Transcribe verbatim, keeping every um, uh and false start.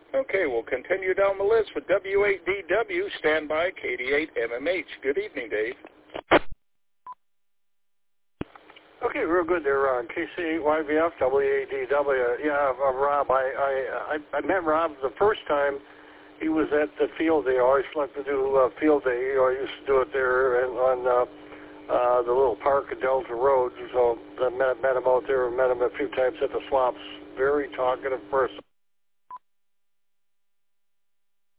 Okay, we'll continue down the list with W eight D W, standby, K D eight M M H. Good evening, Dave. Okay, real good there, uh, K C eight Y V F, W eight D W. Yeah, uh, Rob, I, I, I, I met Rob the first time he was at the field day. I always like to do uh, field day. I used to do it there and on uh, uh, the little park at Delta Road. So I met, met him out there and met him a few times at the swamps. Very talkative person.